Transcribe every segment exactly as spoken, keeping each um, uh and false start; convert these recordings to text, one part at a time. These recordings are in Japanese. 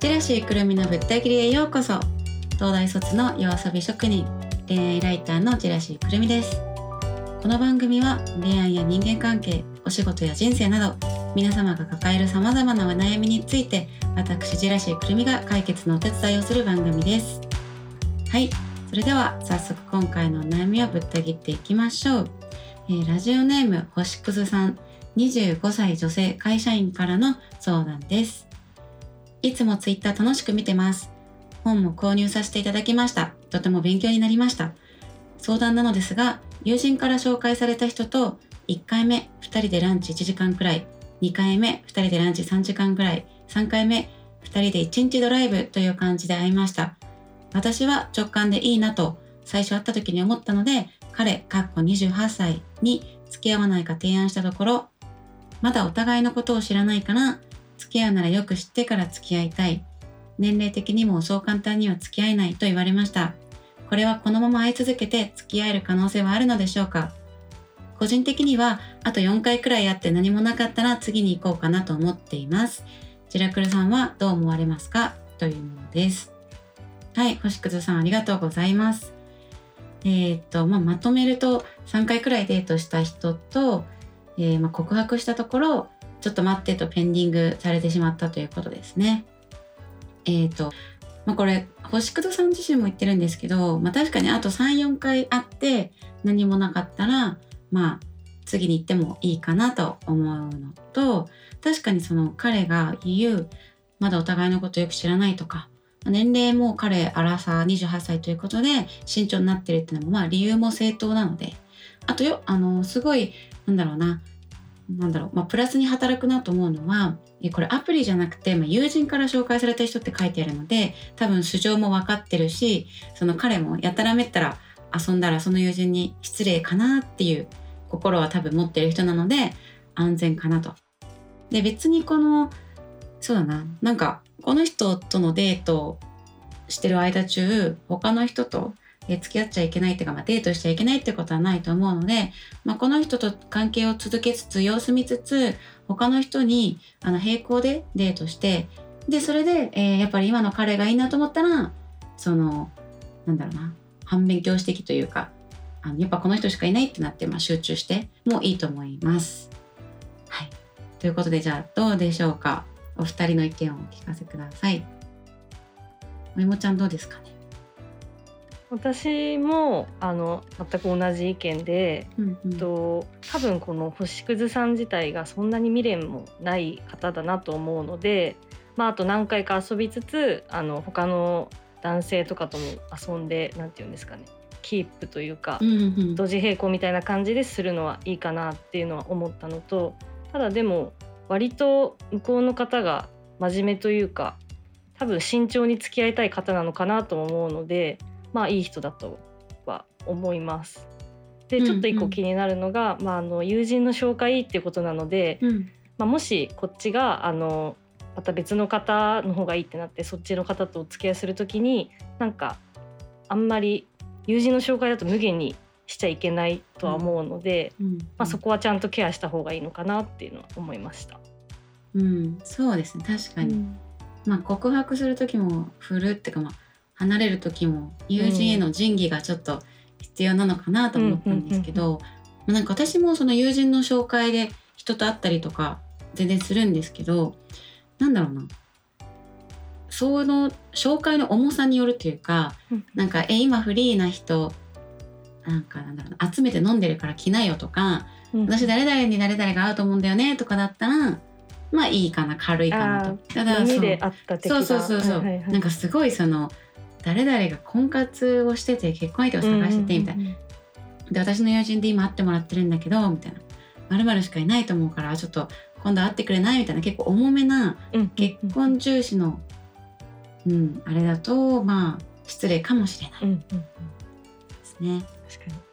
ジェラシーくるみのぶった切りへようこそ。東大卒の夜遊び職人、恋愛ライターのジェラシーくるみです。この番組は恋愛や人間関係、お仕事や人生など皆様が抱える様々なお悩みについて、私ジェラシーくるみが解決のお手伝いをする番組です。はい、それでは早速今回のお悩みをぶった切っていきましょう。えー、ラジオネーム星屑さん、にじゅうごさい女性会社員からの相談です。いつもツイッター楽しく見てます。本も購入させていただきました。とても勉強になりました。相談なのですが、友人から紹介された人といっかいめふたりでランチいちじかんくらい、にかいめふたりでランチさんじかんくらい、さんかいめふたりでいちにちドライブという感じで会いました。私は直感でいいなと最初会った時に思ったので、彼にじゅうはっさいに付き合わないか提案したところ、まだお互いのことを知らないかな、付き合うならよく知ってから付き合いたい、年齢的にもそう簡単には付き合えないと言われました。これはこのまま会い続けて付き合える可能性はあるのでしょうか。個人的にはあとよんかいくらい会って何もなかったら次に行こうかなと思っています。ジェラクルさんはどう思われますか、というものです。はい、星屑さんありがとうございます。えー、っと、まあ、まとめるとさんかいくらいデートした人と、えーまあ、告白したところちょっと待ってとペンディングされてしまったということですね。えーとまあ、これ星屑さん自身も言ってるんですけど、まあ、確かにあと さん,よん 回会って何もなかったら、まあ、次に行ってもいいかなと思うのと、確かにその彼が言うまだお互いのことよく知らないとか、年齢も彼アラサーにじゅうはっさいということで慎重になってるっていうのもまあ理由も正当なので、あとよあのすごいなんだろうななんだろう、まあ、プラスに働くなと思うのは、これアプリじゃなくて、まあ、友人から紹介された人って書いてあるので、多分素性も分かってるし、その彼もやたらめったら遊んだらその友人に失礼かなっていう心は多分持ってる人なので安全かなと。で、別にこのそうだななんかこの人とのデートしてる間中他の人と付き合っちゃいけないっていうか、まあ、デートしちゃいけないってことはないと思うので、まあ、この人と関係を続けつつ様子見つつ他の人にあの並行でデートして、でそれで、えー、やっぱり今の彼がいいなと思ったらそのなんだろうな反面教師的というか、あのやっぱこの人しかいないってなって、まあ、集中してもいいと思います。はい、ということで、じゃあどうでしょうか。お二人の意見をお聞かせください。おいもちゃんどうですかね。 私もあの全く同じ意見で、 うんうん、 と多分この星屑さん自体がそんなに未練もない方だなと思うので、まあ、あと何回か遊びつつあの他の男性とかとも遊んで、なんていうんですかね、キープというか、 うんうん、 同時並行みたいな感じでするのはいいかなっていうのは思ったのと、ただでも割と向こうの方が真面目というか多分慎重に付き合いたい方なのかなと思うので、まあいい人だとは思います。で、ちょっと一個気になるのが、うんうん、まあ、あの友人の紹介っていうことなので、うんまあ、もしこっちがあのまた別の方の方がいいってなってそっちの方とお付き合いするときに、なんかあんまり友人の紹介だと無限にしちゃいけないとは思うので、うんうんまあ、そこはちゃんとケアした方がいいのかなっていうのは思いました。 うん、そうですね、確かに、うんまあ、告白する時も振るっていうか、まあ離れる時も友人への仁義がちょっと必要なのかなと思ったんですけど、うん、なんか私もその友人の紹介で人と会ったりとか全然するんですけど、なんだろうな、その紹介の重さによるというか、うん、なんかえ今フリーな人なんかなんだろうな集めて飲んでるから来なよとか、うん、私誰々に誰々が会うと思うんだよねとかだったらまあいいかな、軽いかなと。ただそうであった的な、 そうそうそうそう、はいはいはい、なんかすごいその誰々が婚活をしてて結婚相手を探しててみたいな、うんうんうん、で私の友人で今会ってもらってるんだけどみたいな、〇〇しかいないと思うからちょっと今度会ってくれないみたいな、結構重めな結婚重視の、うんうん、あれだとまあ失礼かもしれない、うんうんうん、ですね。 確かに。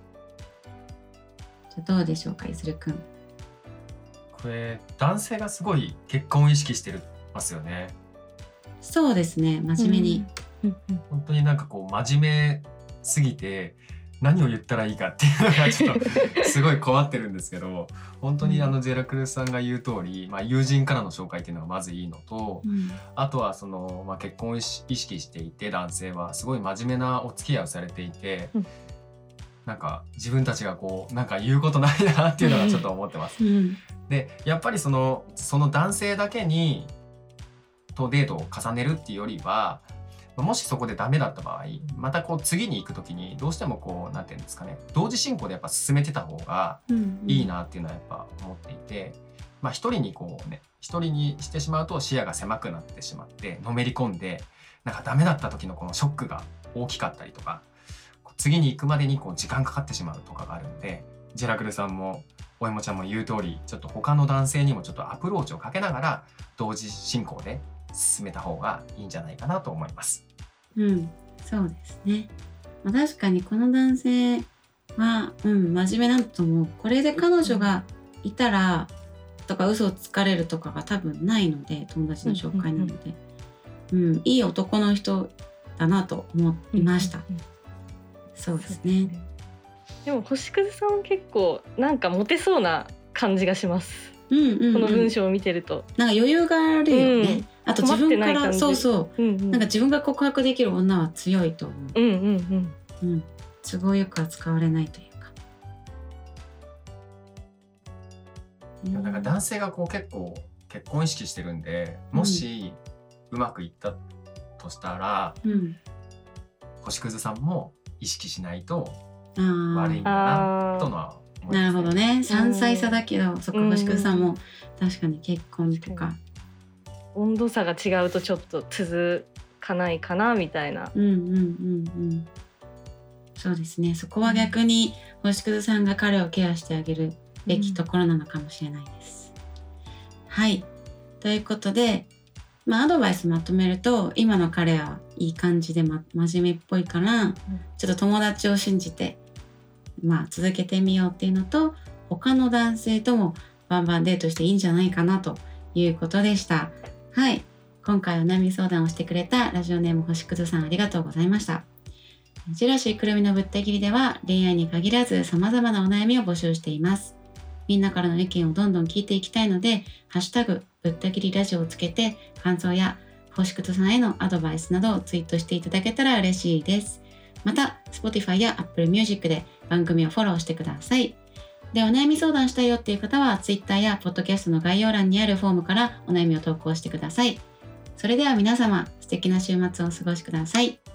じゃあどうでしょうか、いずるくん。 これ男性がすごい結婚を意識してますよね。 そうですね、真面目に、 うん、本当になんかこう真面目すぎて何を言ったらいいかっていうのがちょっとすごい困ってるんですけど、本当にあのジェラクルさんが言う通り、まあ、友人からの紹介っていうのがまずいいのと、 うん、 あとはその、まあ、結婚を意識していて男性はすごい真面目なお付き合いをされていて、うん、なんか自分たちがこうなんか言うことないなっていうのがちょっと思ってます。うん、でやっぱりそのその男性だけにとデートを重ねるっていうよりは、もしそこでダメだった場合、またこう次に行く時にどうしてもこうなんていうんですかね、同時進行でやっぱ進めてた方がいいなっていうのはやっぱ思っていて、まあ一人にこうね一人にしてしまうと視野が狭くなってしまってのめり込んで、なんかダメだった時のこのショックが大きかったりとか、次に行くまでにこう時間かかってしまうとかがあるんで、ジェラクルさんもおえもちゃんも言う通り、ちょっと他の男性にもちょっとアプローチをかけながら同時進行で進めた方がいいんじゃないかなと思います。 うん、そうですね。まあ、確かにこの男性は、うん、真面目なんだと思う。これで彼女がいたらとか嘘をつかれるとかが多分ないので、友達の紹介なので、うん、うん、いい男の人だなと思いました。うんうんうん、そうですね。 でも星屑さんは結構なんかモテそうな感じがします。うんうんうん、この文章を見てるとなんか余裕があるよね。うん、あと自分からそうそう、うんうん、なんか自分が告白できる女は強いと思う。うんうんうんうん、都合よく扱われないというか。 なんか男性がこう結構結婚意識してるんで、もしうまくいったとしたら、うん、星屑さんも意識しないと悪いんだなとのは。 なるほどね。さんさい差だけど、そっか、星屑さんも確かに結婚とか温度差が違うとちょっと続かないかなみたいな。 うんうんうんうん。そうですね。そこは逆に星屑さんが彼をケアしてあげるべきところなのかもしれないです。うん、はい。ということで、まあアドバイスまとめると、今の彼はいい感じで、ま、真面目っぽいから、うん、ちょっと友達を信じて。まあ続けてみようっていうのと、他の男性ともバンバンデートしていいんじゃないかなということでした。はい、今回お悩み相談をしてくれたラジオネーム星屑さん、ありがとうございました。ジェラシーくるみのぶった切りでは恋愛に限らず様々なお悩みを募集しています。みんなからの意見をどんどん聞いていきたいので、ハッシュタグぶった切りラジオをつけて感想や星屑さんへのアドバイスなどをツイートしていただけたら嬉しいです。また Spotify や Apple Music で番組をフォローしてください。で、お悩み相談したいよっていう方は Twitter や Podcast の概要欄にあるフォームからお悩みを投稿してください。それでは皆様、素敵な週末をお過ごしください。